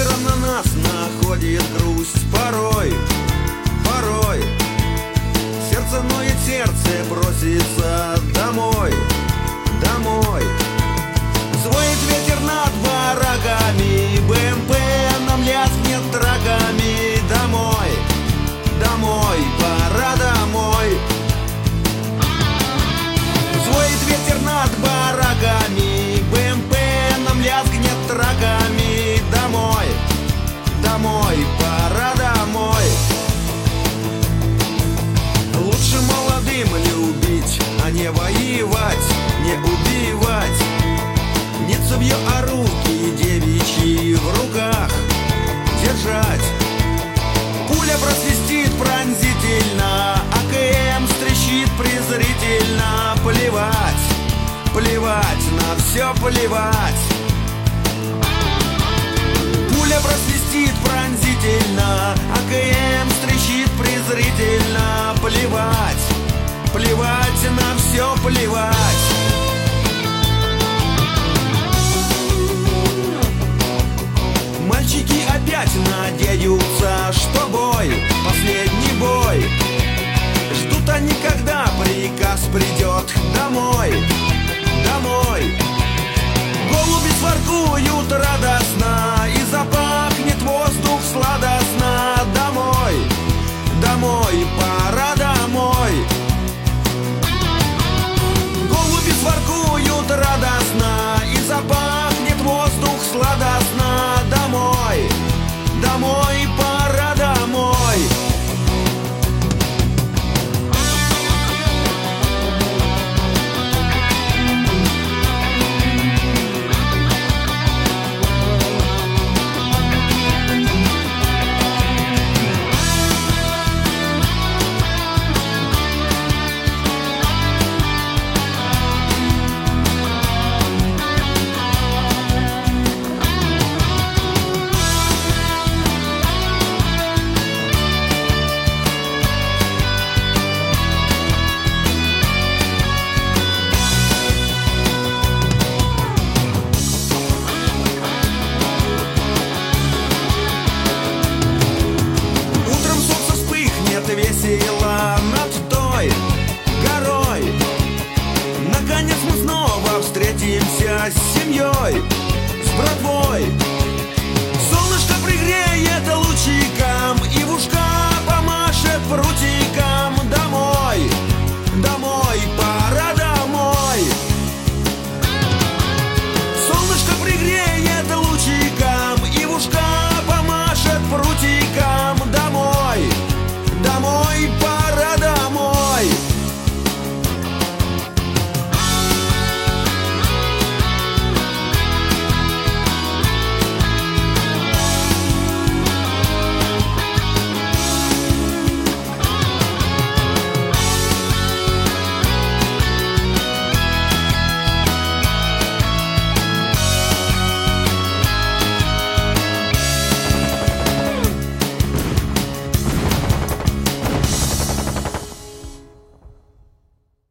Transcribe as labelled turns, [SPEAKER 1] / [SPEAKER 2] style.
[SPEAKER 1] вечером на нас находит грусть. Порой сердце ноет, сердце просится домой. Звонит ветер над бараками, БМП нам лязгнет драками. Домой, пора домой. Звонит ветер над бараками, БМП нам лязгнет драками. Домой, пора домой. Лучше молодым любить, а не воевать, не убивать. Не цевьё, а руки девичьи в руках держать. Пуля просвистит пронзительно, АКМ стрещит презрительно. Плевать, на все плевать. Пуля просвистит пронзительно, АКМ стрещит презрительно. Плевать, на все плевать.